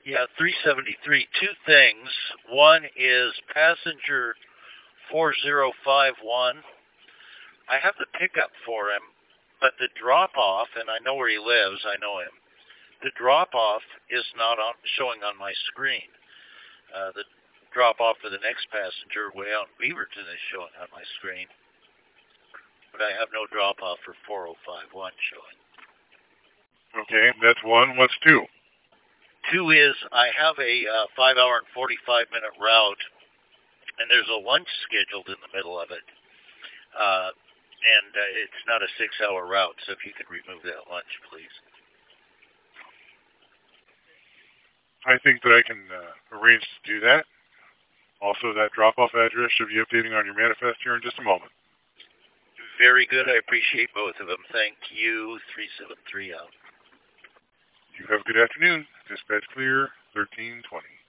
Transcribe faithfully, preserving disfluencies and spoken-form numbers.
Yeah, three seventy-three. Two things. One is passenger four zero five one. I have the pickup for him, but the drop-off, and I know where he lives, I know him, the drop-off is not on, showing on my screen. Uh, the drop-off for the next passenger way out in Beaverton is showing on my screen, but I have no drop-off for four oh five one showing. Okay, that's one. What's two? Two is I have a uh, five hour and forty-five minute route, and there's a lunch scheduled in the middle of it. Uh, and uh, it's not a six hour route, so if you could remove that lunch, please. I think that I can uh, arrange to do that. Also, that drop-off address should be updating on your manifest here in just a moment. Very good. I appreciate both of them. Thank you. three seven three out. You have a good afternoon. Dispatch clear, thirteen twenty.